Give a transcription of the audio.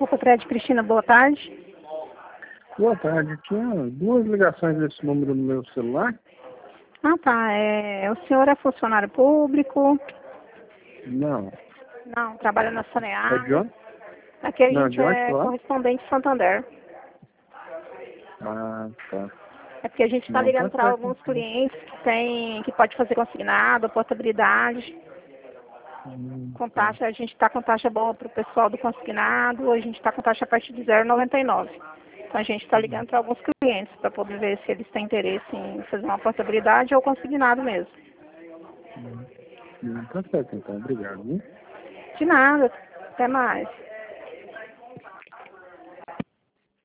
Fred Cristina, boa tarde. Boa tarde. Tinha duas ligações desse número no meu celular. Ah, tá. O senhor é funcionário público? Não. Não, trabalha na É Saneago. de onde? Aqui a Não, gente de onde é lá? correspondente de Santander. Ah, tá. É porque a gente está Não, tá ligando para certo alguns então. clientes que pode fazer consignado, portabilidade. Com Tá. taxa, a gente está com taxa boa para o pessoal do consignado, a gente está com taxa a partir de 0,99. Então a gente está ligando para alguns clientes para poder ver se eles têm interesse em fazer uma portabilidade ou consignado mesmo. Tá certo então. Obrigado, viu? De nada, até mais.